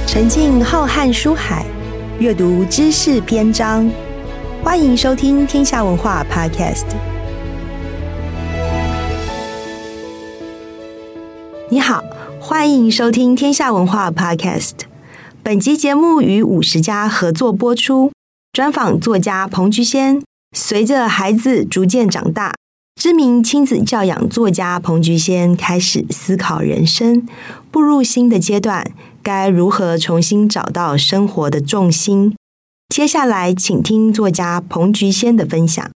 沉浸浩瀚书海，阅读知识篇章。欢迎收听天下文化 Podcast。 你好，欢迎收听天下文化 Podcast。 本集节目与50家合作播出，专访作家彭菊仙。随着孩子逐渐长大，知名亲子教养作家彭菊仙开始思考人生，步入新的阶段，该如何重新找到生活的重心？接下来，请听作家彭菊仙的分享。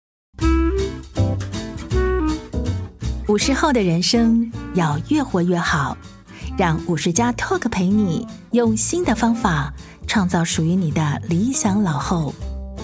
50后的人生要越活越好，让50家 Talk 陪你用新的方法创造属于你的理想老后。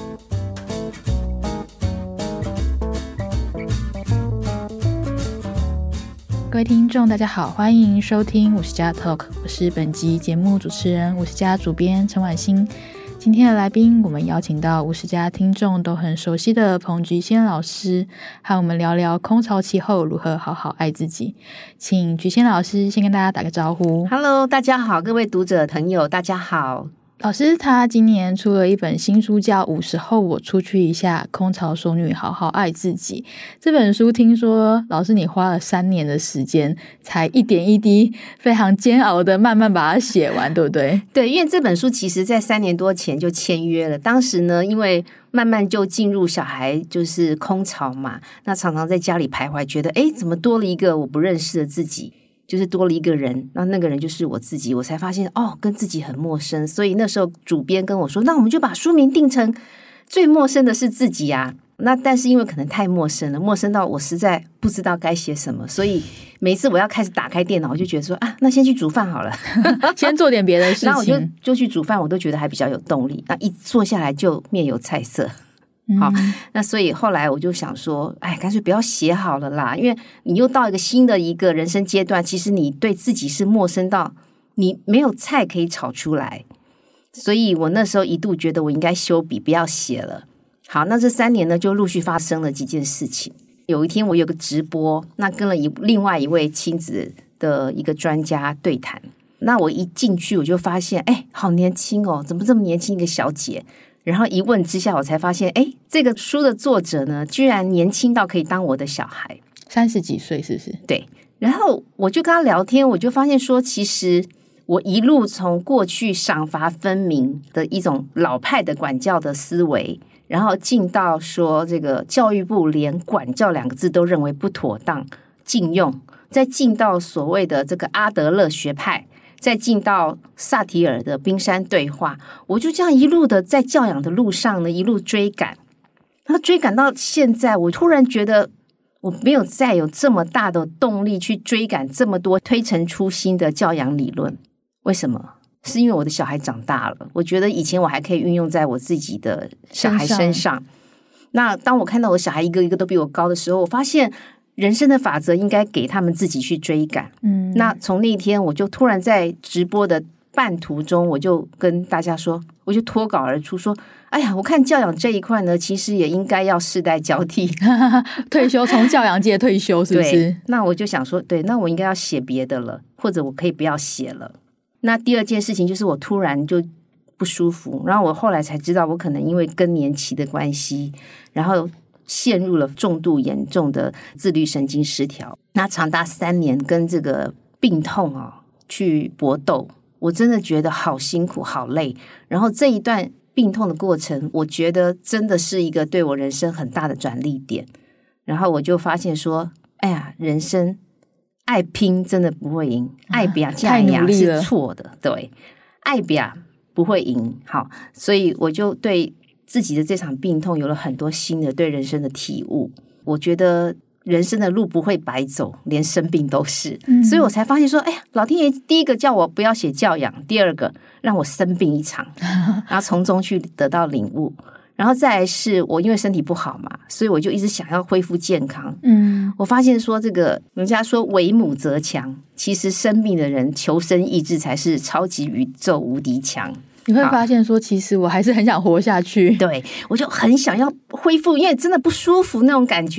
各位听众大家好，欢迎收听50家 Talk， 我是本集节目主持人50家主编陈婉欣。今天的来宾，我们邀请到50家听众都很熟悉的彭菊仙老师，和我们聊聊空巢期后如何好好爱自己。请菊仙老师先跟大家打个招呼。 Hello， 大家好，各位读者朋友大家好。 老师他今年出了一本新书叫50后我出去一下，空巢熟女好好爱自己。这本书听说老师你花了3年的时间，才一点一滴非常煎熬的慢慢把它写完，对不对？ 对，因为这本书其实在3年多前就签约了，当时呢因为慢慢就进入小孩就是空巢嘛，那常常在家里徘徊，觉得怎么多了一个我不认识的自己，就是多了一个人，那个人就是我自己，我才发现跟自己很陌生。所以那时候主编跟我说，那我们就把书名定成最陌生的是自己啊。那但是因为可能太陌生了，陌生到我实在不知道该写什么，所以每一次我要开始打开电脑，我就觉得说那先去煮饭好了先做点别的事情。 然后我就去煮饭，我都觉得还比较有动力，那一坐下来就面有菜色。好，那所以后来我就想说，干脆不要写好了啦，因为你又到一个新的一个人生阶段，其实你对自己是陌生到你没有菜可以炒出来，所以我那时候一度觉得我应该休笔，不要写了。好，那这3年呢，就陆续发生了几件事情。有一天我有个直播，那跟了另外一位亲子的一个专家对谈，那我一进去我就发现，好年轻哦，怎么这么年轻一个小姐？然后一问之下，我才发现，这个书的作者呢，居然年轻到可以当我的小孩 ，30几岁是不是？ 对。然后我就跟他聊天，我就发现说，其实我一路从过去赏罚分明的一种老派的管教的思维，然后进到说这个教育部连管教2个字都认为不妥当，禁用，再进到所谓的这个阿德勒学派，再进到萨提尔的冰山对话，我就这样一路的在教养的路上呢，一路追赶，然后追赶到现在，我突然觉得我没有再有这么大的动力去追赶这么多推陈出新的教养理论。为什么？是因为我的小孩长大了，我觉得以前我还可以运用在我自己的小孩身上。那当我看到我小孩一个一个都比我高的时候，我发现人生的法则应该给他们自己去追赶。那从那一天我就突然在直播的半途中，我就跟大家说，我就脱稿而出说，我看教养这一块呢，其实也应该要世代交替退休，从教养界退休是不是？ 对，那我就想说，对，那我应该要写别的了，或者我可以不要写了。那第二件事情就是我突然就不舒服，然后我后来才知道，我可能因为更年期的关系，然后陷入了重度严重的自律神经失调，那长达3年跟这个病痛去搏斗，我真的觉得好辛苦好累。然后这一段病痛的过程，我觉得真的是一个对我人生很大的转捩点。然后我就发现说，人生爱拼真的不会赢，爱比亚加雅是错的，对，爱比亚不会赢。好，所以我就对自己的这场病痛有了很多新的对人生的体悟。我觉得人生的路不会白走，连生病都是。所以我才发现说，老天爷第一个叫我不要写教养，第二个让我生病一场，然后从中去得到领悟。然后再来是我因为身体不好嘛，所以我就一直想要恢复健康。我发现说这个人家说为母则强，其实生病的人求生意志才是超级宇宙无敌强。 你会发现说其实我还是很想活下去。 对，我就很想要恢复，因为真的不舒服那种感觉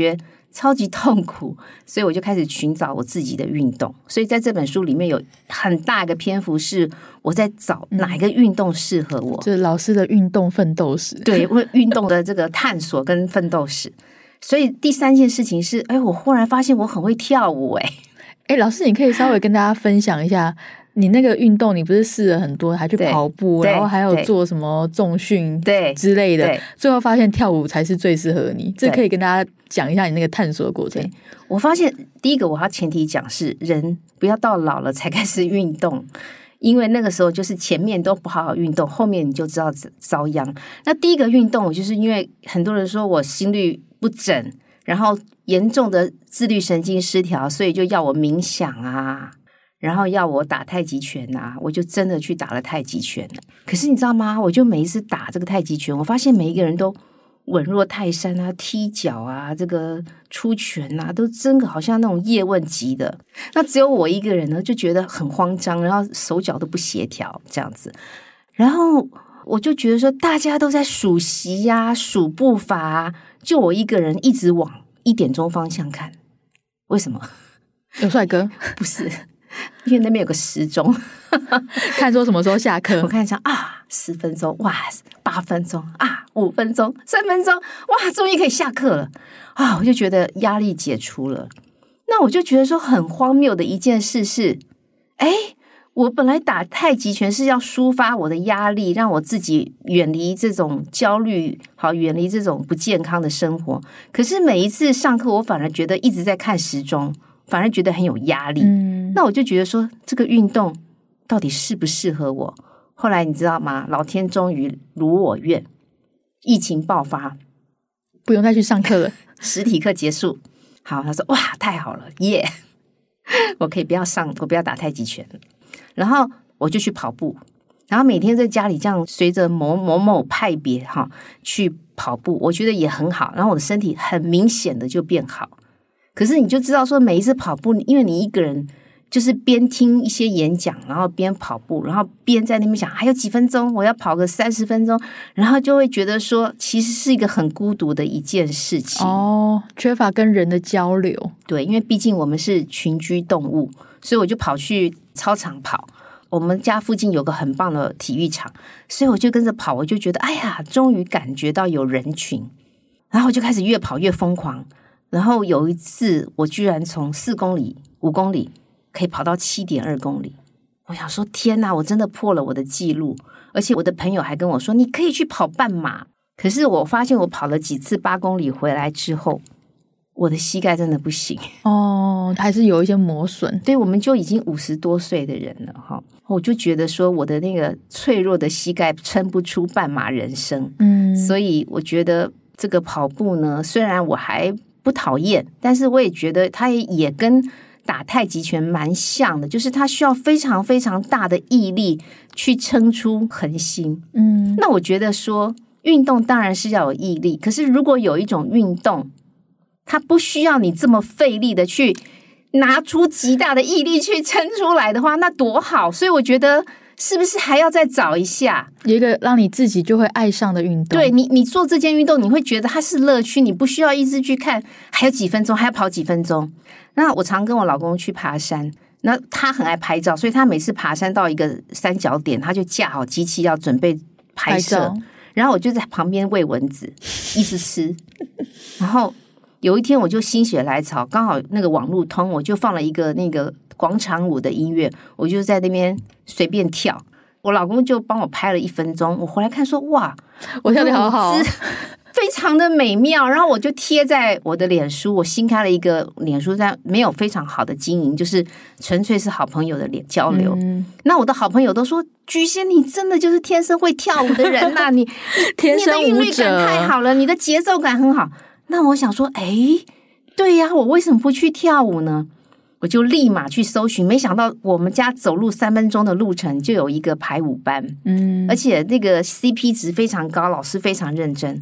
超级痛苦，所以我就开始寻找我自己的运动。所以在这本书里面有很大一个篇幅是我在找哪一个运动适合我， 就是老师的运动奋斗史。 对，运动的这个探索跟奋斗史。所以第3件事情是，我忽然发现我很会跳舞。 老师，你可以稍微跟大家分享一下你那个运动，你不是试了很多，还去跑步，然后还有做什么重训之类的，最后发现跳舞才是最适合你。这可以跟大家讲一下你那个探索的过程。 我发现第一个我要前提讲是，人不要到老了才开始运动，因为那个时候就是前面都不好好运动，后面你就知道遭殃。那第一个运动，我就是因为很多人说我心律不整，然后严重的自律神经失调，所以就要我冥想啊，然后要我打太极拳啊，我就真的去打了太极拳了。可是你知道吗？我就每一次打这个太极拳，我发现每一个人都稳若泰山啊，踢脚啊，这个出拳啊，都真的好像那种叶问级的。那只有我一个人呢，就觉得很慌张，然后手脚都不协调这样子。然后我就觉得说，大家都在数息啊，数步伐啊，就我一个人一直往1点钟方向看。为什么？ 有帅哥？ 不是，因为那边有个时钟， 看说什么时候下课。 我看一下啊，10分钟，哇，8分钟啊，5分钟，3分钟，哇，终于可以下课了啊！我就觉得压力解除了。那我就觉得说很荒谬的一件事是，我本来打太极拳是要抒发我的压力，让我自己远离这种焦虑，好，远离这种不健康的生活。可是每一次上课，我反而觉得一直在看时钟，反而觉得很有压力。那我就觉得说，这个运动到底适不适合我？后来你知道吗？老天终于如我愿，疫情爆发， 不用再去上课了， 实体课结束。好，他说哇，太好了，耶！我可以不要我不要打太极拳了。然后我就去跑步，然后每天在家里这样随着某派别去跑步，我觉得也很好。然后我的身体很明显的就变好。可是你就知道说，每一次跑步，因为你一个人就是边听一些演讲，然后边跑步，然后边在那边想还有几分钟，我要跑个30分钟，然后就会觉得说，其实是一个很孤独的一件事情。 缺乏跟人的交流。 对，因为毕竟我们是群居动物，所以我就跑去操场跑。我们家附近有个很棒的体育场，所以我就跟着跑，我就觉得哎呀，终于感觉到有人群，然后我就开始越跑越疯狂。然后有一次我居然从4公里5公里可以跑到7.2公里，我想说天哪，我真的破了我的记录。而且我的朋友还跟我说，你可以去跑半马。可是我发现我跑了几次8公里回来之后，我的膝盖真的不行还是有一些磨损。 对，我们就已经50多岁的人了哈，我就觉得说我的那个脆弱的膝盖撑不出半马人生。所以我觉得这个跑步呢，虽然我还不讨厌，但是我也觉得它也跟打太极拳蛮像的，就是它需要非常非常大的毅力去撑出恒心。那我觉得说运动当然是要有毅力，可是如果有一种运动它不需要你这么费力的去拿出极大的毅力去撑出来的话，那多好。所以我觉得是不是还要再找一下有一个让你自己就会爱上的运动。 对，你做这件运动你会觉得它是乐趣，你不需要一直去看还有几分钟，还要跑几分钟。那我常跟我老公去爬山，那他很爱拍照，所以他每次爬山到一个三角点，他就架好机器要准备拍摄，然后我就在旁边喂蚊子一直吃。然后有一天我就心血来潮，刚好那个网路通，我就放了一个那个广场舞的音乐，我就在那边随便跳。我老公就帮我拍了1分钟，我回来看说哇， 我跳得好好， 非常的美妙。然后我就贴在我的脸书，我新开了一个脸书，但没有非常好的经营，就是纯粹是好朋友的交流。那我的好朋友都说，菊仙你真的就是天生会跳舞的人呐，你天生舞者， 你的韵律感太好了，你的节奏感很好。那我想说，对呀，我为什么不去跳舞呢？我就立马去搜寻，没想到我们家走路3分钟的路程就有一个排舞班，而且那个 CP 值非常高，老师非常认真，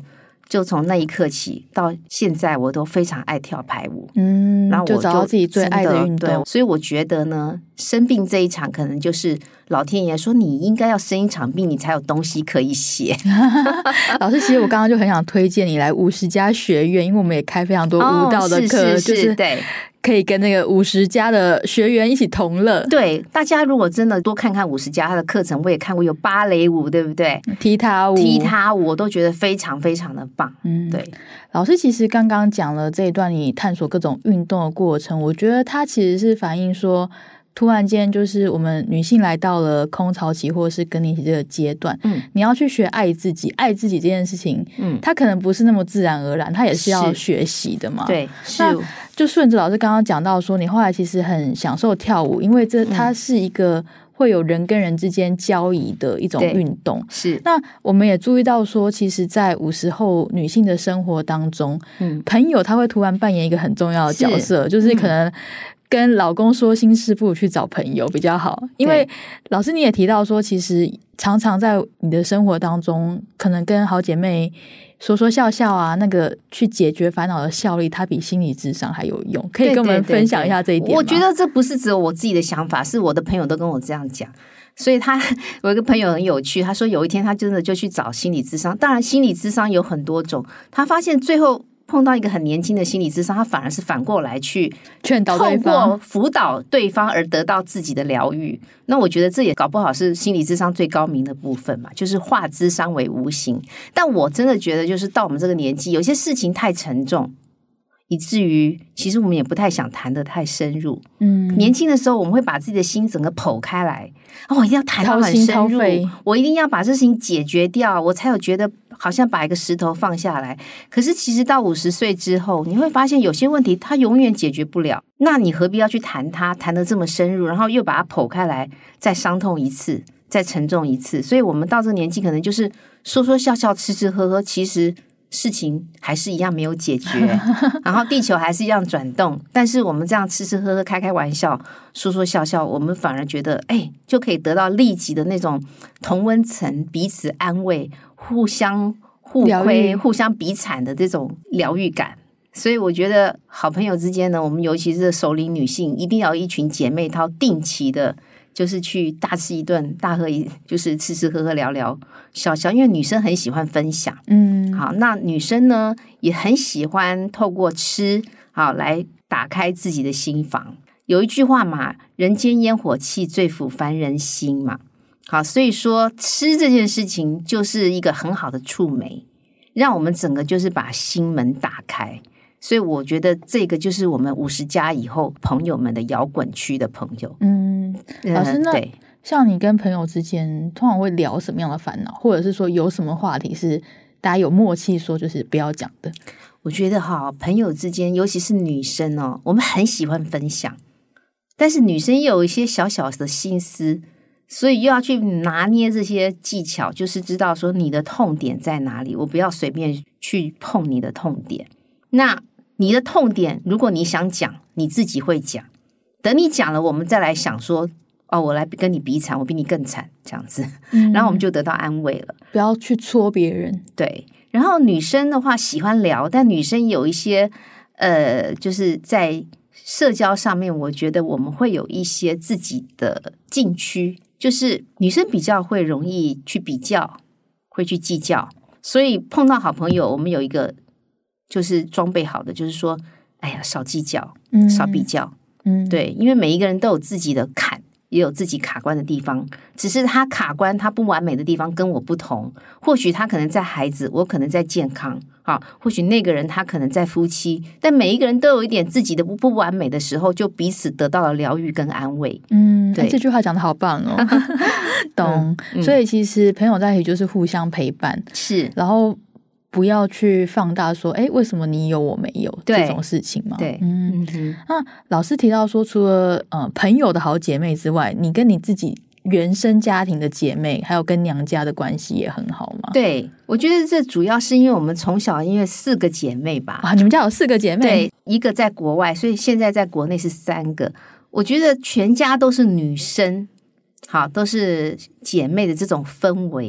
就从那一刻起到现在，我都非常爱跳排舞。 然后我就找到自己最爱的运动。 所以我觉得呢，生病这一场可能就是老天爷说你应该要生一场病，你才有东西可以写。 老师，其实我刚刚就很想推荐你来50+ 学院，因为我们也开非常多舞蹈的课， 就是对。 可以跟那个50+ 的学员一起同乐。 对，大家如果真的多看看50+他的课程，我也看过有芭蕾舞，对不对？ 踢踏舞我都觉得非常非常的棒。对。 老师其实刚刚讲了这一段你探索各种运动的过程，我觉得它其实是反映说，突然间就是我们女性来到了空巢期或者是更年期这个阶段，你要去学爱自己这件事情，它可能不是那么自然而然，它也是要学习的嘛。 对，是。 就顺着老师刚刚讲到说，你后来其实很享受跳舞，因为它是一个会有人跟人之间交易的一种运动。 是。 那我们也注意到说，其实在50后女性的生活当中，朋友他会突然扮演一个很重要的角色，就是可能跟老公说心事不如去找朋友比较好。因为老师你也提到说，其实常常在你的生活当中，可能跟好姐妹说说笑笑啊，那个去解决烦恼的效力，它比心理咨商还有用。可以跟我们分享一下这一点吗？ 我觉得这不是只有我自己的想法，是我的朋友都跟我这样讲。所以我有一个朋友很有趣，他说有一天他真的就去找心理咨商。当然心理咨商有很多种，他发现最后碰到一个很年轻的心理咨商，他反而是反过来去劝导对方， 透过辅导对方而得到自己的疗愈。那我觉得这也搞不好是心理咨商最高明的部分嘛，就是化咨商为无形。但我真的觉得就是到我们这个年纪，有些事情太沉重，以至于其实我们也不太想谈得太深入。年轻的时候我们会把自己的心整个剖开来，我一定要谈到很深入，我一定要把这事情解决掉，我才有觉得好像把一个石头放下来。可是其实到50岁之后，你会发现有些问题它永远解决不了，那你何必要去谈它，谈得这么深入，然后又把它剖开来，再伤痛一次，再沉重一次。所以我们到这个年纪可能就是说说笑笑，吃吃喝喝，其实事情还是一样没有解决，然后地球还是一样转动，但是我们这样吃吃喝喝，开开玩笑，说说笑笑，我们反而觉得就可以得到立即的那种同温层，彼此安慰，互相互亏，互相比惨的这种疗愈感。所以我觉得好朋友之间呢，我们尤其是熟龄女性，一定要有一群姐妹淘，定期的就是去大吃一顿，大喝就是吃吃喝喝，聊聊笑笑，因为女生很喜欢分享。好，那女生呢也很喜欢透过吃来打开自己的心房。有一句话嘛，人间烟火气，最抚凡人心嘛。好，所以说吃这件事情就是一个很好的触媒，让我们整个就是把心门打开。所以我觉得这个就是我们50+以后朋友们的摇滚区的朋友。 老师，那对， 像你跟朋友之间通常会聊什么样的烦恼，或者是说有什么话题是大家有默契说就是不要讲的？ 我觉得朋友之间，尤其是女生我们很喜欢分享，但是女生也有一些小小的心思，所以又要去拿捏这些技巧，就是知道说你的痛点在哪里，我不要随便去碰你的痛点。那你的痛点如果你想讲，你自己会讲，等你讲了我们再来想说我来跟你比惨，我比你更惨，这样子然后我们就得到安慰了。 不要去戳别人。 对，然后女生的话喜欢聊，但女生有一些就是在社交上面，我觉得我们会有一些自己的禁区，就是女生比较会容易去比较，会去计较，所以碰到好朋友，我们有一个就是装备好的，就是说少计较，少比较。对，因为每一个人都有自己的坎，也有自己卡关的地方，只是他卡关他不完美的地方跟我不同，或许他可能在孩子，我可能在健康，或许那个人他可能在夫妻，但每一个人都有一点自己的不完美的时候，就彼此得到了疗愈跟安慰。对， 这句话讲得好棒哦。懂。所以其实朋友在一起就是互相陪伴， 是， 然后不要去放大说为什么你有我没有这种事情嘛。 对， 那老师提到说，除了朋友的好姐妹之外，你跟你自己原生家庭的姐妹还有跟娘家的关系也很好吗？ 对，我觉得这主要是因为我们从小因为4个姐妹吧。 你们家有4个姐妹？ 对，一个在国外，所以现在在国内是3个。我觉得全家都是女生，好，都是姐妹的这种氛围，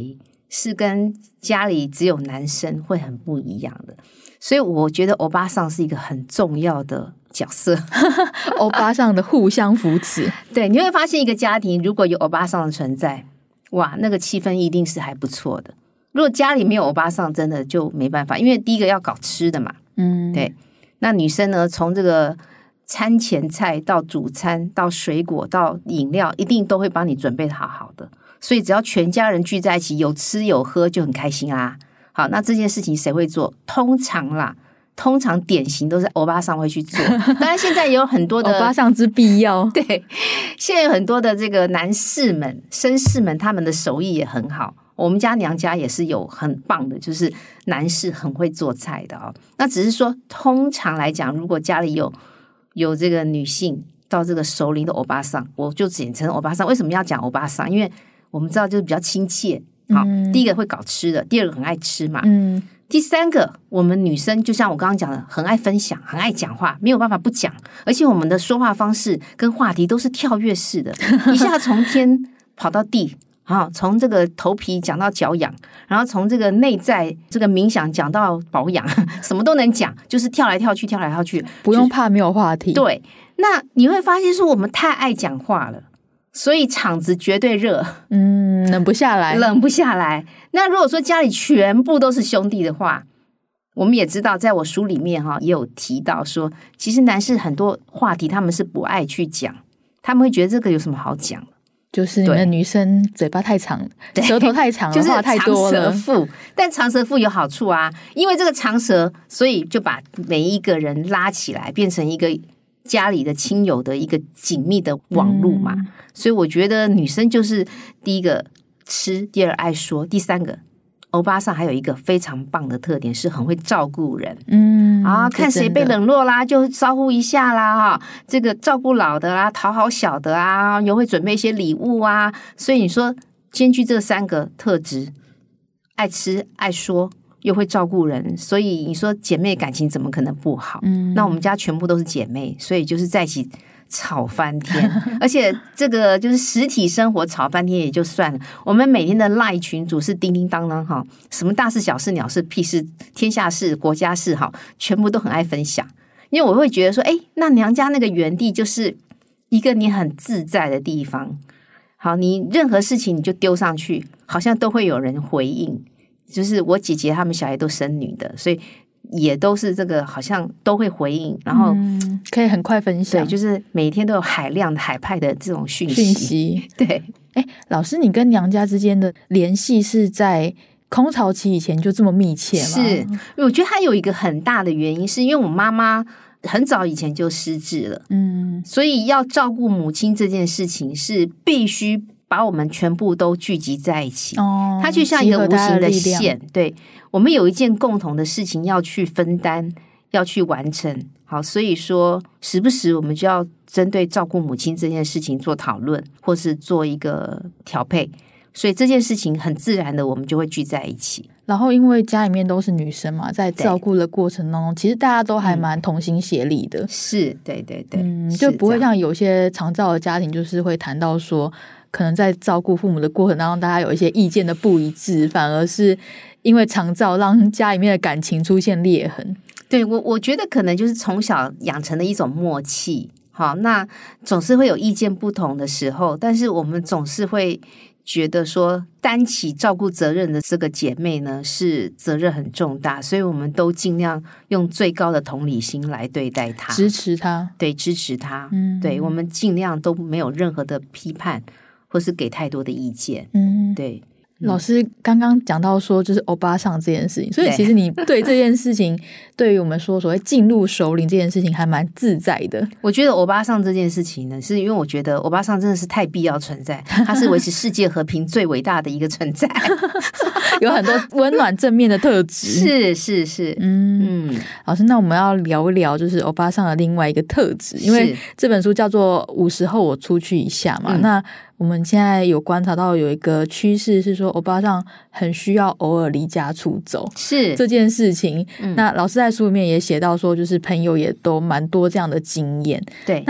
是跟家里只有男生会很不一样的，所以我觉得欧巴桑是一个很重要的角色。 欧巴桑的互相扶持。 对，你会发现一个家庭如果有欧巴桑的存在，哇，那个气氛一定是还不错的。如果家里没有欧巴桑，真的就没办法，因为第一个要搞吃的嘛，对。那女生呢，从这个餐前菜到主餐到水果到饮料，一定都会帮你准备好好的，所以只要全家人聚在一起，有吃有喝就很开心啦。好，那这件事情谁会做？通常典型都是欧巴桑会去做，当然现在也有很多的欧巴桑之必要。 对，现在有很多的这个男士们、绅士们，他们的手艺也很好。我们家娘家也是有很棒的，就是男士很会做菜的哦。那只是说，通常来讲，如果家里有这个女性到这个熟龄的欧巴桑，我就简称欧巴桑。为什么要讲欧巴桑？因为我们知道就是比较亲切。好，第一个会搞吃的，第二个很爱吃嘛。第三个，我们女生就像我刚刚讲的，很爱分享，很爱讲话，没有办法不讲，而且我们的说话方式跟话题都是跳跃式的，一下从天跑到地。从这个头皮讲到脚痒，然后从这个内在这个冥想讲到保养，什么都能讲，就是跳来跳去， 不用怕没有话题。 对，那你会发现说我们太爱讲话了，所以场子绝对热， 冷不下来。 那如果说家里全部都是兄弟的话，我们也知道，在我书里面也有提到说，其实男士很多话题他们是不爱去讲，他们会觉得这个有什么好讲的。 就是你们女生嘴巴太长，舌头太长了，话太多了。 长舌妇，但长舌妇有好处啊，因为这个长舌，所以就把每一个人拉起来，变成一个家里的亲友的一个紧密的网路嘛。所以我觉得女生就是第一个吃，第二爱说，第三个欧巴桑还有一个非常棒的特点是很会照顾人。看谁被冷落啦，就招呼一下啦，这个照顾老的啦，讨好小的啊，又会准备一些礼物啊。所以你说兼具这三个特质，爱吃爱说又会照顾人，所以你说姐妹感情怎么可能不好？那我们家全部都是姐妹，所以就是在一起吵翻天，而且这个就是实体生活吵翻天也就算了，我们每天的 LINE 群组是叮叮当当哈，什么大事小事鸟事屁事天下事国家事哈，全部都很爱分享。因为我会觉得说，那娘家那个园地就是一个你很自在的地方，好，你任何事情你就丢上去，好像都会有人回应。就是我姐姐她们小孩都生女的，所以也都是这个好像都会回应，然后可以很快分享。 对，就是每天都有海量的海派的这种讯息。对， 老师，你跟娘家之间的联系是在空巢期以前就这么密切吗？ 是，我觉得它有一个很大的原因，是因为我妈妈很早以前就失智了，所以要照顾母亲这件事情是必须把我们全部都聚集在一起。它就像一个无形的线，对，我们有一件共同的事情要去分担，要去完成。好，所以说时不时我们就要针对照顾母亲这件事情做讨论，或是做一个调配，所以这件事情很自然的我们就会聚在一起。 然后因为家里面都是女生嘛，在照顾的过程当中，其实大家都还蛮同心协力的。 是，对对对， 就不会像有些长照的家庭，就是会谈到说，可能在照顾父母的过程当中，大家有一些意见的不一致，反而是因为长照让家里面的感情出现裂痕。 对，我觉得可能就是从小养成的一种默契。好，那总是会有意见不同的时候，但是我们总是会觉得说担起照顾责任的这个姐妹呢，是责任很重大，所以我们都尽量用最高的同理心来对待她， 支持她。 对，支持她。对，我们尽量都没有任何的批判或是给太多的意见。对。 老师刚刚讲到说就是欧巴桑这件事情，所以其实你对这件事情对于我们说所谓进入熟龄这件事情还蛮自在的。 我觉得欧巴桑这件事情呢，是因为我觉得欧巴桑真的是太必要存在，它是维持世界和平最伟大的一个存在有很多温暖正面的特质。 是老师，那我们要聊一聊就是欧巴桑的另外一个特质，因为这本书叫做50后我出去一下嘛，那我们现在有观察到有一个趋势是说欧巴桑很需要偶尔离家出走，是这件事情。那老师在书里面也写到说，就是朋友也都蛮多这样的经验。 对， 那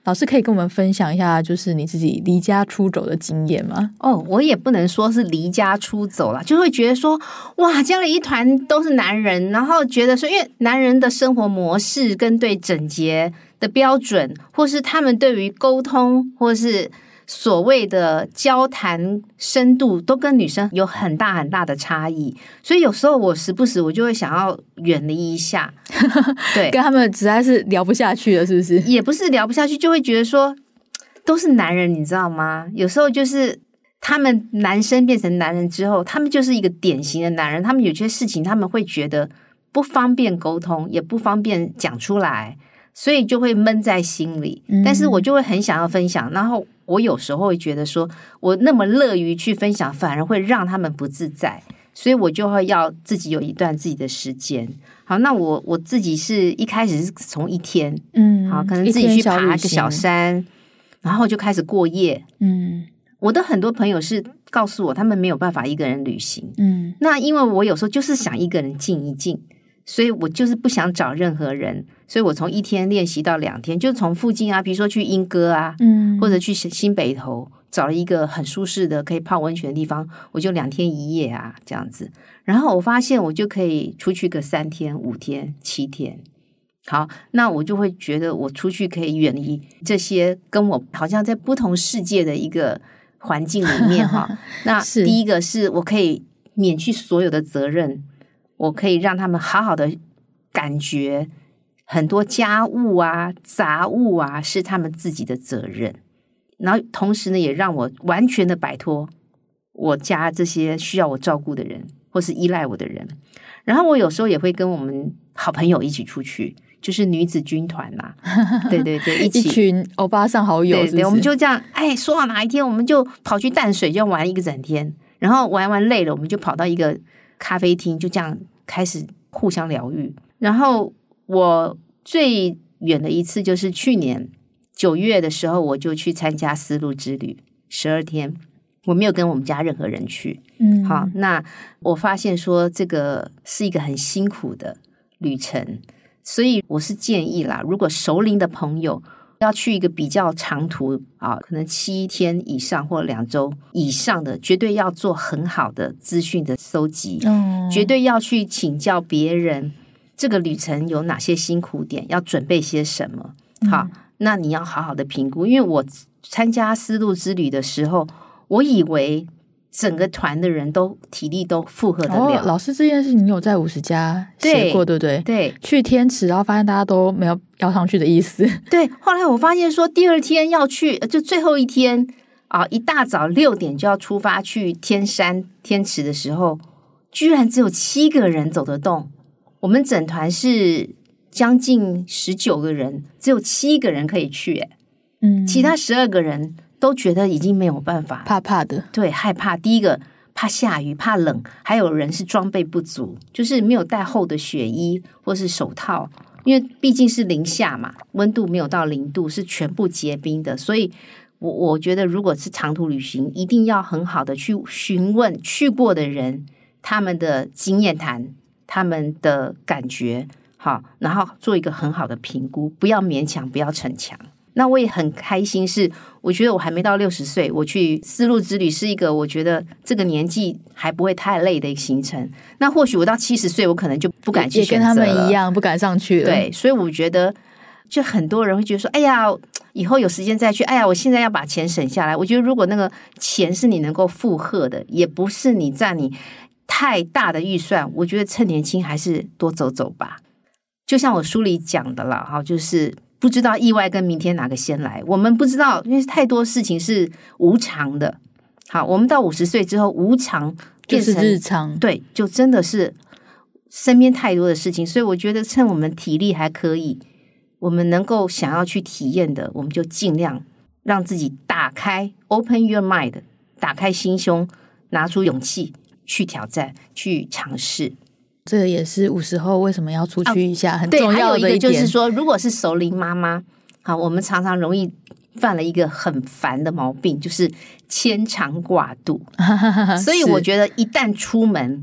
老师可以跟我们分享一下，就是你自己离家出走的经验吗？ 我也不能说是离家出走啦，就会觉得说，哇，家里一团都是男人，然后觉得说，因为男人的生活模式跟对整洁的标准，或是他们对于沟通，或是所谓的交谈深度，都跟女生有很大很大的差异，所以有时候我时不时我就会想要远离一下，对， 跟他们实在是聊不下去了，是不是？ 也不是聊不下去，就会觉得说都是男人，你知道吗？有时候就是他们男生变成男人之后，他们就是一个典型的男人，他们有些事情他们会觉得不方便沟通，也不方便讲出来，所以就会闷在心里。但是我就会很想要分享，然后我有时候会觉得说，我那么乐于去分享，反而会让他们不自在，所以我就会要自己有一段自己的时间。好，那我自己是一开始是从一天，好，可能自己去爬个小山，然后就开始过夜。我的很多朋友是告诉我，他们没有办法一个人旅行。那因为我有时候就是想一个人静一静，所以我就是不想找任何人，所以我从一天练习到2天，就从附近啊，比如说去莺歌啊，或者去新北投，找了一个很舒适的可以泡温泉的地方，我就2天1夜啊这样子。然后我发现我就可以出去个3天、5天、7天。好，那我就会觉得我出去可以远离这些跟我好像在不同世界的一个环境里面哈。那第一个是我可以免去所有的责任，我可以让他们好好的感觉很多家务啊、杂物啊是他们自己的责任，然后同时呢，也让我完全的摆脱我家这些需要我照顾的人或是依赖我的人。然后我有时候也会跟我们好朋友一起出去，就是女子军团啦，对对对，一群欧巴桑好友， 对对，我们就这样，说好哪一天我们就跑去淡水，就玩一个整天，然后玩完累了，我们就跑到一个咖啡厅，就这样开始互相疗愈。然后我最远的一次就是去年9月的时候，我就去参加丝路之旅12天，我没有跟我们家任何人去。好，那我发现说这个是一个很辛苦的旅程，所以我是建议啦，如果熟龄的朋友要去一个比较长途啊，可能7天以上或2周以上的，绝对要做很好的资讯的搜集，绝对要去请教别人这个旅程有哪些辛苦点，要准备些什么。好，那你要好好的评估，因为我参加丝路之旅的时候，我以为整个团的人都体力都负荷得了。 老师这件事你有在50家写过，对不对？ 对， 去天池，然后发现大家都没有要上去的意思。 对，后来我发现说第2天要去，就最后一天啊，一大早6点就要出发去天池的时候，居然只有7个人走得动。我们整团是将近19个人，只有7个人可以去，其他12个人都觉得已经没有办法， 怕怕的， 对，害怕。第一个怕下雨，怕冷，还有人是装备不足，就是没有带厚的雪衣或是手套，因为毕竟是零下嘛，温度没有到0度，是全部结冰的。所以我觉得如果是长途旅行，一定要很好的去询问去过的人，他们的经验谈，他们的感觉，好，然后做一个很好的评估，不要勉强，不要逞强。那我也很开心，是我觉得我还没到60岁，我去丝路之旅是一个我觉得这个年纪还不会太累的一个行程。那或许我到70岁，我可能就不敢去选择了， 也跟他们一样不敢上去了。 对，所以我觉得就很多人会觉得说，哎呀，以后有时间再去，哎呀，我现在要把钱省下来。我觉得如果那个钱是你能够负荷的，也不是你占你太大的预算，我觉得趁年轻还是多走走吧。就像我书里讲的啦，哈，就是不知道意外跟明天哪个先来，我们不知道，因为太多事情是无常的。好，我们到50岁之后，无常变成就是日常， 对，就真的是身边太多的事情，所以我觉得趁我们体力还可以，我们能够想要去体验的，我们就尽量让自己打开 ，open your mind， 打开心胸，拿出勇气去挑战，去尝试。 这个也是50后为什么要出去一下很重要的一点。 对，还有一个就是说，如果是熟龄妈妈，好，我们常常容易犯了一个很烦的毛病，就是牵肠挂肚。所以我觉得一旦出门，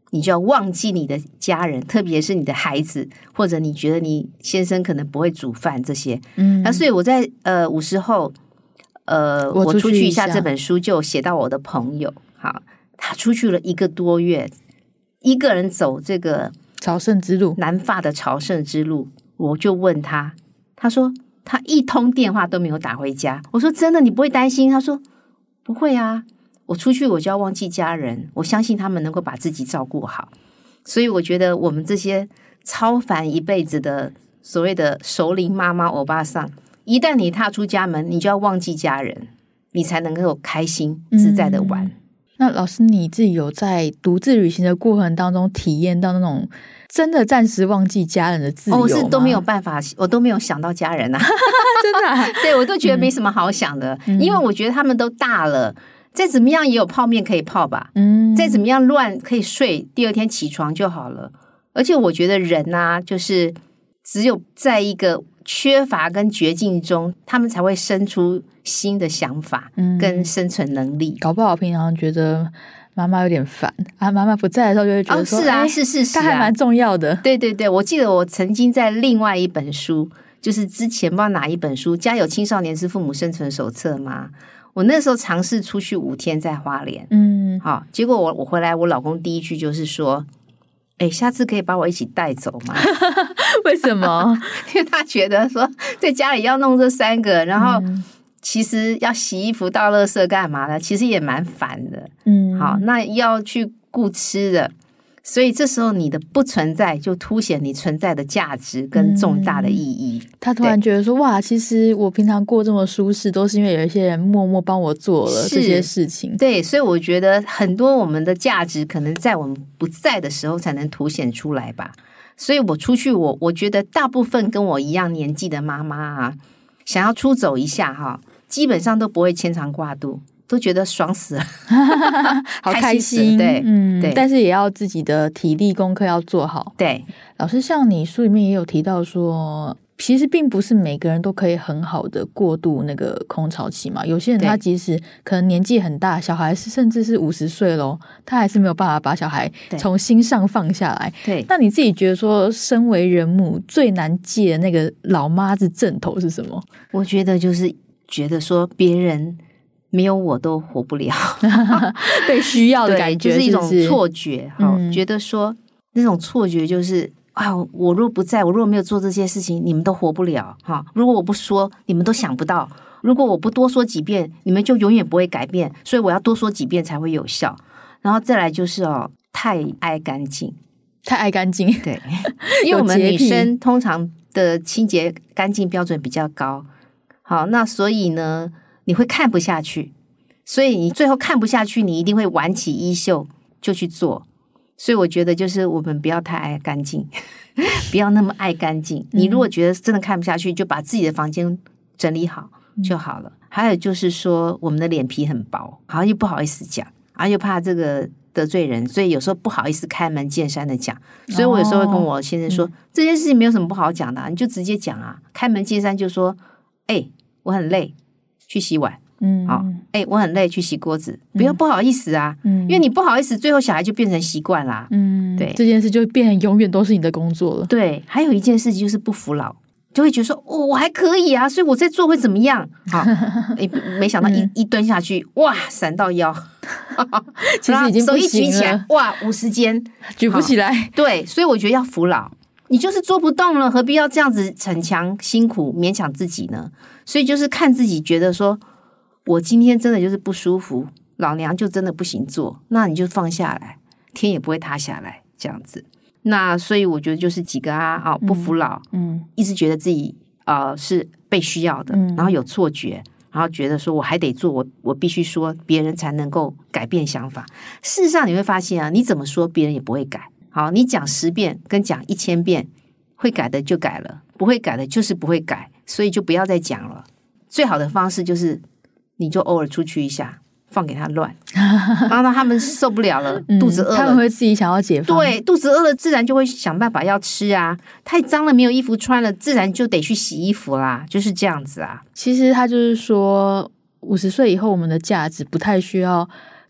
你就要忘记你的家人，特别是你的孩子，或者你觉得你先生可能不会煮饭这些。所以我在50后，我出去一下这本书就写到我的朋友，好，他出去了1个多月，一个人走这个朝圣之路， 南法的朝圣之路。我就问他，他说他一通电话都没有打回家。我说真的，你不会担心？他说不会啊，我出去我就要忘记家人，我相信他们能够把自己照顾好。所以我觉得我们这些超凡一辈子的所谓的熟龄妈妈欧巴桑，一旦你踏出家门，你就要忘记家人，你才能够开心自在的玩。 那老师你自己有在独自旅行的过程当中体验到那种真的暂时忘记家人的自由吗？ 我是都没有办法，我都没有想到家人啊真的啊？ 对，我都觉得没什么好想的，因为我觉得他们都大了，再怎么样也有泡面可以泡吧，再怎么样乱可以睡，第二天起床就好了。而且我觉得人啊，就是只有在一个缺乏跟绝境中，他们才会生出新的想法跟生存能力。 搞不好平常觉得妈妈有点烦啊，妈妈不在的时候就会觉得说， 是啊，是她还蛮重要的。 对对对，我记得我曾经在另外一本书，就是之前不知道哪一本书，《家有青少年之父母生存手册》嘛。我那时候尝试出去5天在花莲，好，结果我回来，我老公第一句就是说，下次可以把我一起带走吗？ 为什么？ 因为他觉得说在家里要弄这3个，然后其实要洗衣服倒垃圾干嘛的，其实也蛮烦的。好，那要去顾吃的，所以这时候你的不存在就凸显你存在的价值跟重大的意义。 他突然觉得说，哇，其实我平常过这么舒适，都是因为有一些人默默帮我做了这些事情。 对，所以我觉得很多我们的价值可能在我们不在的时候才能凸显出来吧。所以我出去，我觉得大部分跟我一样年纪的妈妈啊，想要出走一下哈，基本上都不会牵肠挂肚，都觉得爽死了好开心。 对，对， 但是也要自己的体力功课要做好。 对， 老师，像你书里面也有提到说，其实并不是每个人都可以很好的过渡那个空巢期嘛。有些人他即使可能年纪很大，小孩甚至是50岁咯，他还是没有办法把小孩从心上放下来。 对， 那你自己觉得说，身为人母最难戒的那个老妈子阵头是什么？ 我觉得就是觉得说别人没有我都活不了被需要的感觉， 就是一种错觉。觉得说那种错觉就是我若不在，我若没有做这些事情，你们都活不了哈。如果我不说，你们都想不到；如果我不多说几遍，你们就永远不会改变。所以我要多说几遍才会有效。然后再来就是太爱干净， 太爱干净。 对，因为我们女生通常的清洁干净标准比较高。好，那所以呢，你会看不下去，所以你最后看不下去，你一定会挽起衣袖就去做。所以我觉得就是我们不要太爱干净不要那么爱干净。你如果觉得真的看不下去，就把自己的房间整理好就好了。还有就是说我们的脸皮很薄，好像又不好意思讲，又怕这个得罪人，所以有时候不好意思开门见山的讲。所以我有时候会跟我先生说，这件事情没有什么不好讲的你就直接讲啊，开门见山就说我很累，去洗碗。我很累，去洗锅子。不要不好意思啊，因为你不好意思，最后小孩就变成习惯啦。对， 这件事就变成永远都是你的工作了。 对，还有一件事情就是不服老，就会觉得说我还可以啊，所以我在做会怎么样？好，没想到一蹲下去，哇，闪到腰， 其实已经不行了， 手一举起来，哇，50肩举不起来。 对，所以我觉得要服老。你就是做不动了，何必要这样子逞强辛苦勉强自己呢？所以就是看自己，觉得说我今天真的就是不舒服，老娘就真的不行做，那你就放下来，天也不会塌下来这样子。那所以我觉得就是几个不服老，一直觉得自己是被需要的，然后有错觉，然后觉得说我还得做，我必须说别人才能够改变想法。事实上你会发现你怎么说别人也不会改。好，你讲10遍跟讲1000遍，会改的就改了，不会改的就是不会改，所以就不要再讲了。最好的方式就是你就偶尔出去一下，放给他乱然后他们受不了了，肚子饿了， 他们会自己想要解放。 对，肚子饿了自然就会想办法要吃啊，太脏了没有衣服穿了，自然就得去洗衣服啦，就是这样子啊。 其实他就是说50岁以后我们的价值不太需要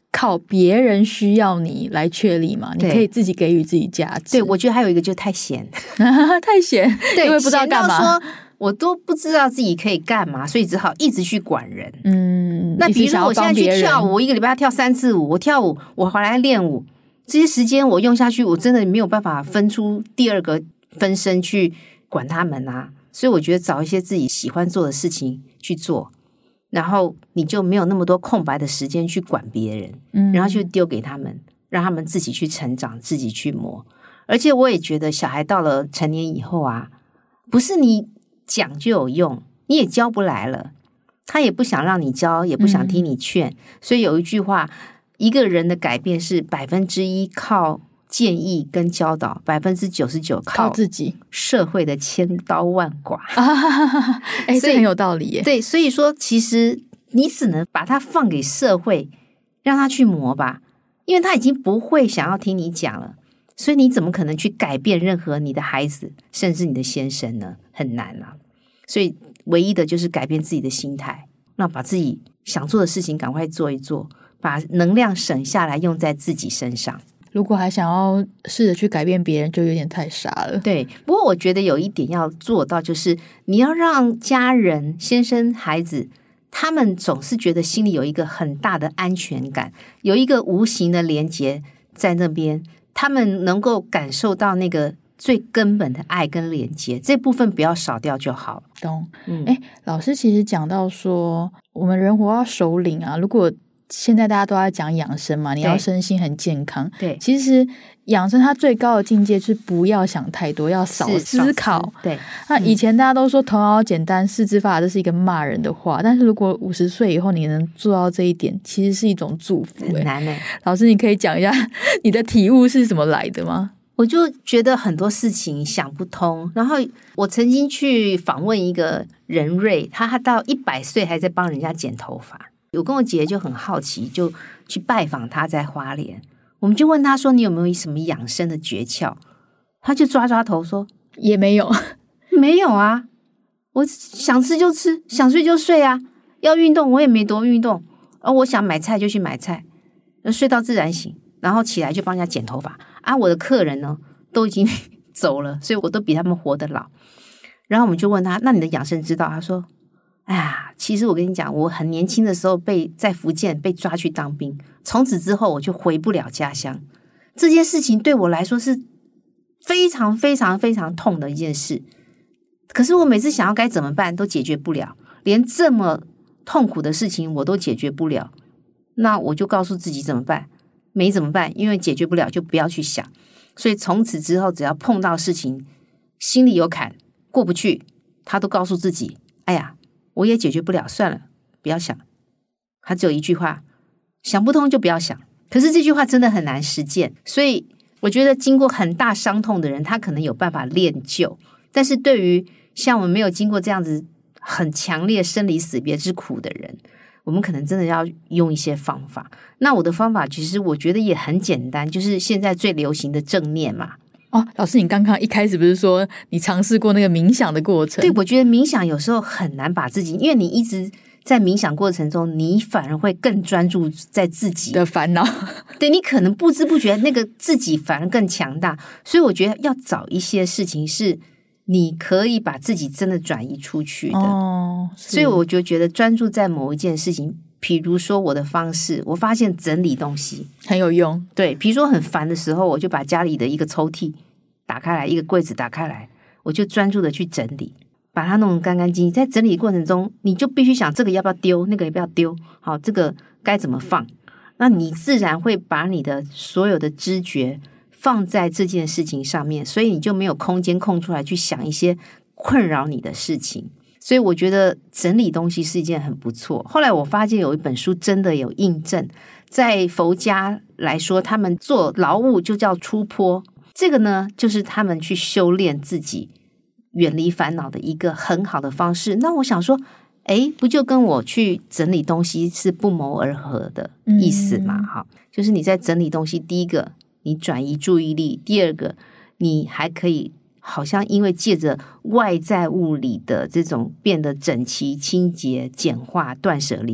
靠别人需要你来确立嘛，你可以自己给予自己价值。 对，我觉得还有一个就是太闲太闲， 对， 因为不知道干嘛， 说我都不知道自己可以干嘛，所以只好一直去管人。那比如说我现在去跳舞，我一个礼拜要跳3次舞，我跳舞，我回来练舞，这些时间我用下去，我真的没有办法分出第二个分身去管他们啊。所以我觉得找一些自己喜欢做的事情去做，然后你就没有那么多空白的时间去管别人，然后就丢给他们，让他们自己去成长，自己去磨。而且我也觉得小孩到了成年以后啊，不是你讲就有用，你也教不来了，他也不想让你教，也不想听你劝。所以有一句话，一个人的改变是1%靠建议跟教导，99% 靠自己， 社会的千刀万剐这很有道理耶。 对，所以说其实你只能把它放给社会，让他去磨吧，因为他已经不会想要听你讲了，所以你怎么可能去改变任何你的孩子，甚至你的先生呢？很难啊。所以唯一的就是改变自己的心态，那把自己想做的事情赶快做一做，把能量省下来用在自己身上。 如果还想要试着去改变别人，就有点太傻了。 对，不过我觉得有一点要做到，就是你要让家人、先生、孩子，他们总是觉得心里有一个很大的安全感，有一个无形的连结在那边，他们能够感受到那个最根本的爱跟连结，这部分不要少掉就好。 懂。老师其实讲到说，我们人活要守领啊，如果现在大家都在讲养生嘛，你要身心很健康。 对， 其实养生它最高的境界是不要想太多，要少思考。 对， 那以前大家都说头脑简单四肢发达，这是一个骂人的话，但是如果50岁以后你能做到这一点，其实是一种祝福。 很难老师，你可以讲一下你的体悟是怎么来的吗？ 我就觉得很多事情想不通，然后我曾经去访问一个人瑞，他到100岁还在帮人家剪头发。我跟我姐姐就很好奇，就去拜访他在花莲，我们就问他说，你有没有什么养生的诀窍？他就抓头说也没有。 没有啊，我想吃就吃，想睡就睡啊，要运动我也没多运动，我想买菜就去买菜，睡到自然醒，然后起来就帮人家剪头发啊。我的客人呢都已经走了，所以我都比他们活得老。然后我们就问他，那你的养生之道？他说，哎呀，其实我跟你讲，我很年轻的时候在福建被抓去当兵，从此之后我就回不了家乡。这件事情对我来说是非常非常非常痛的一件事，可是我每次想要该怎么办都解决不了，连这么痛苦的事情我都解决不了。那我就告诉自己怎么办？没怎么办，因为解决不了就不要去想。所以从此之后，只要碰到事情心里有坎过不去，他都告诉自己，哎呀，我也解决不了，算了，不要想。他只有一句话，想不通就不要想。可是这句话真的很难实践，所以我觉得经过很大伤痛的人，他可能有办法练就，但是对于像我们没有经过这样子很强烈生离死别之苦的人，我们可能真的要用一些方法。那我的方法其实我觉得也很简单，就是现在最流行的正念嘛。 老师，你刚刚一开始不是说你尝试过那个冥想的过程？ 对，我觉得冥想有时候很难把自己，因为你一直在冥想过程中，你反而会更专注在自己的烦恼。 对，你可能不知不觉那个自己反而更强大。所以我觉得要找一些事情是你可以把自己真的转移出去的。所以我就觉得专注在某一件事情，比如说我的方式，我发现整理东西很有用。 对，比如说很烦的时候，我就把家里的一个抽屉打开来，一个柜子打开来，我就专注的去整理，把它弄得干干净净。在整理的过程中，你就必须想这个要不要丢，那个要不要丢，好，这个该怎么放。那你自然会把你的所有的知觉放在这件事情上面，所以你就没有空间空出来去想一些困扰你的事情。所以我觉得整理东西是一件很不错。后来我发现有一本书真的有印证，在佛家来说，他们做劳务就叫出坡，这个呢就是他们去修炼自己远离烦恼的一个很好的方式。那我想说，不就跟我去整理东西是不谋而合的意思嘛？好，就是你在整理东西，第一个你转移注意力，第二个你还可以好像因为借着外在物理的这种变得整齐、清洁、简化、断舍离，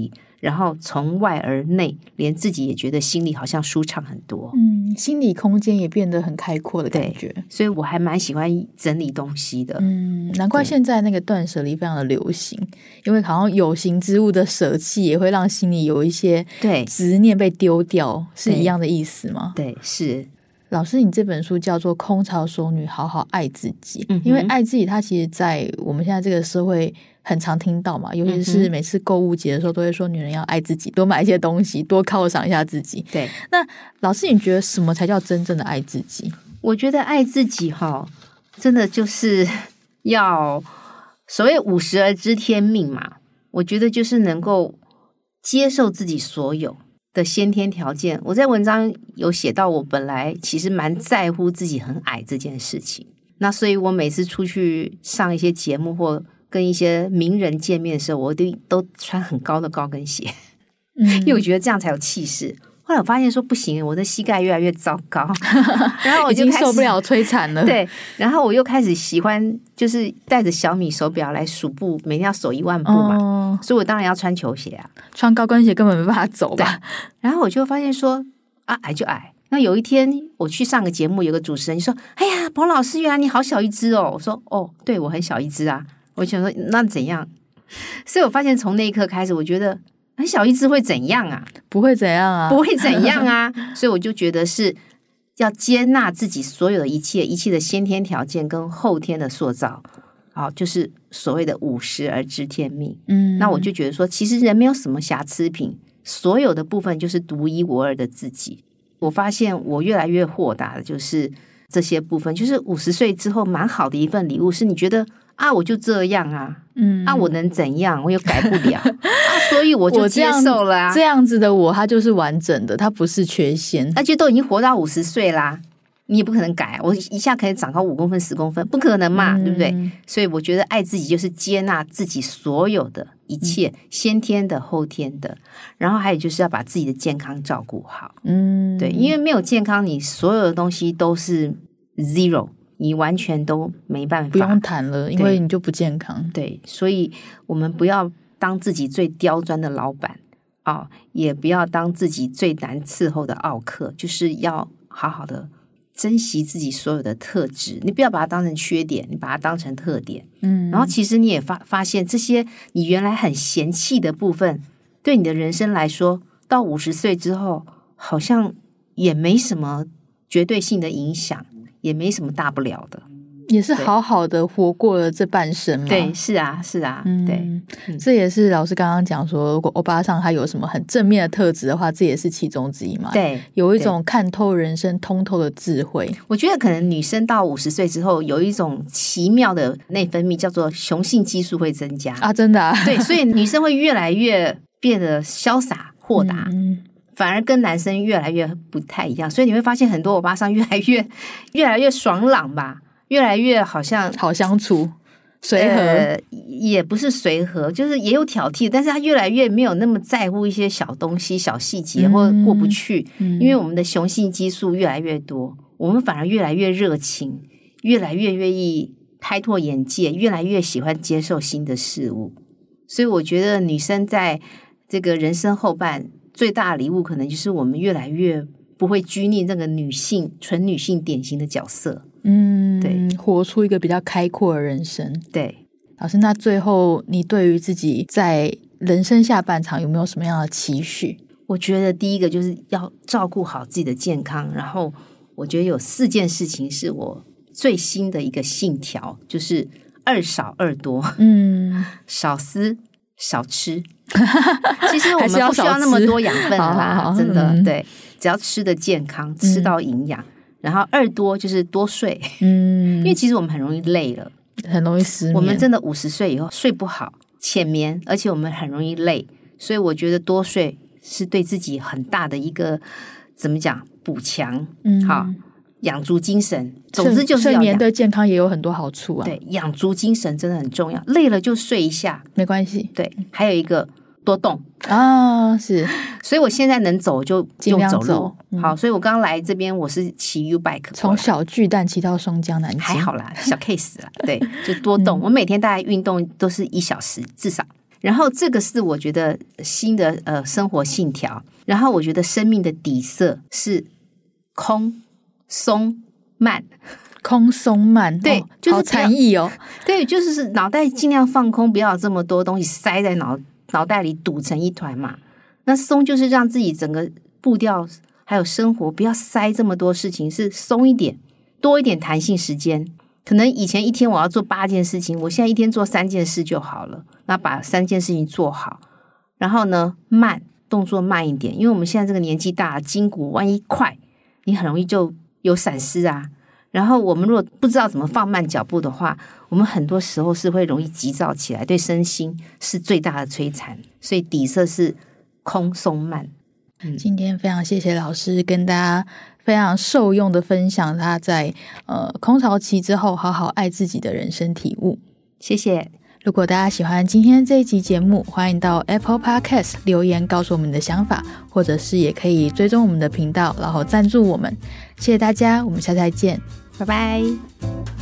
然后从外而内，连自己也觉得心里好像舒畅很多。 心理空间也变得很开阔的感觉。 所以我还蛮喜欢整理东西的。 难怪现在那个断舍离非常的流行，因为好像有形之物的舍弃也会让心里有一些执念被丢掉，是一样的意思吗？ 对，是。 老师，你这本书叫做《空巢熟女好好爱自己》，因为爱自己它其实在我们现在这个社会很常听到嘛，尤其是每次购物节的时候都会说女人要爱自己，多买一些东西，多犒赏一下自己。 对， 那老师你觉得什么才叫真正的爱自己？ 我觉得爱自己真的就是要所谓50而知天命嘛，我觉得就是能够接受自己所有的先天条件。我在文章有写到，我本来其实蛮在乎自己很矮这件事情，那所以我每次出去上一些节目或跟一些名人见面的时候，我都穿很高的高跟鞋，因为我觉得这样才有气势。后来我发现说不行，我的膝盖越来越糟糕，然后我就已经受不了摧残了。 对，然后我又开始喜欢就是带着小米手表来数步，每天要走1万步嘛，所以我当然要穿球鞋啊， 穿高跟鞋根本没办法走吧。 然后我就发现说矮就矮。那有一天我去上个节目，有个主持人就说：“哎呀，彭老师，原来你好小一只哦。”我说：“哦，对，我很小一只啊。”我想说那怎样？所以我发现从那一刻开始，我觉得很小一只会怎样啊？ 不会怎样啊， 不会怎样啊。所以我就觉得是要接纳自己所有的一切的先天条件跟后天的塑造，就是所谓的50而知天命。那我就觉得说，其实人没有什么瑕疵品，所有的部分就是独一无二的自己。我发现我越来越豁达的就是这些部分，就是50岁之后蛮好的一份礼物，是你觉得我就这样啊，我能怎样？我又改不了所以我就接受了啊。 这样子的我，它就是完整的，它不是缺陷， 而且都已经活到50岁啦，你也不可能改。我一下可以长高5公分、10公分，不可能嘛，对不对？所以我觉得爱自己就是接纳自己所有的一切，先天的、后天的，然后还有就是要把自己的健康照顾好。对，因为没有健康，你所有的东西都是 zero。你完全都没办法， 不用谈了，因为你就不健康。 对，所以我们不要当自己最刁钻的老板也不要当自己最难伺候的奥客，就是要好好的珍惜自己所有的特质。你不要把它当成缺点，你把它当成特点。然后其实你也发现这些你原来很嫌弃的部分，对你的人生来说，到50岁之后，好像也没什么绝对性的影响。也没什么大不了的， 也是好好的活过了这半生嘛。 对，是啊，是啊，对， 这也是老师刚刚讲说，如果欧巴桑他有什么很正面的特质的话，这也是其中之一嘛。 对， 有一种看透人生、通透的智慧。 我觉得可能女生到50岁之后，有一种奇妙的内分泌，叫做雄性激素会增加啊，真的啊。 对，所以女生会越来越变得潇洒豁达。反而跟男生越来越不太一样，所以你会发现很多欧巴桑越来越爽朗吧，越来越好像好相处，随和， 也不是随和，就是也有挑剔，但是他越来越没有那么在乎一些小东西、小细节或过不去，因为我们的雄性激素越来越多，我们反而越来越热情，越来越愿意开拓眼界，越来越喜欢接受新的事物。所以我觉得女生在这个人生后半最大的礼物，可能就是我们越来越不会拘泥这个纯女性典型的角色。对， 活出一个比较开阔的人生。 对， 老师，那最后你对于自己在人生下半场有没有什么样的期许？ 我觉得第一个就是要照顾好自己的健康，然后我觉得有4件事情是我最新的一个信条，就是2少2多，少思少吃。其实我们不需要那么多养分啦，真的。对，只要吃的健康，吃到营养，然后2多就是多睡。因为其实我们很容易累了， 很容易失眠。 我们真的50岁以后睡不好，浅眠，而且我们很容易累，所以我觉得多睡是对自己很大的一个怎么讲补强。好，养足精神。总之就是睡眠对健康也有很多好处啊。 对，养足精神真的很重要。累了就睡一下， 没关系。 对，还有一个多动啊，是。 所以我现在能走就用走路。好，所以我刚来这边我是骑 U-Bike， 从小巨蛋骑到松江南京， 还好啦，小 case 啦。对，就多动。我每天大概运动都是1小时至少。 然后这个是我觉得新的生活信条。然后我觉得生命的底色是空松慢。 空松慢， 对，就是好禅意哦。 对，就是脑袋尽量放空，不要有这么多东西塞在脑袋里堵成一团嘛。那松就是让自己整个步调还有生活不要塞这么多事情，是松一点，多一点弹性时间。可能以前一天我要做8件事情，我现在一天做3件事就好了。那把3件事情做好，然后呢慢，动作慢一点，因为我们现在这个年纪大，筋骨万一快，你很容易就有闪失啊。然后我们如果不知道怎么放慢脚步的话，我们很多时候是会容易急躁起来，对身心是最大的摧残。所以底色是空松慢。 今天非常谢谢老师跟大家非常受用的分享，他在空巢期之后好好爱自己的人生体悟。 谢谢。 如果大家喜欢今天这一集节目，欢迎到 Apple Podcast 留言告诉我们的想法，或者是也可以追踪我们的频道，然后赞助我们。谢谢大家，我们下次再见， 拜拜。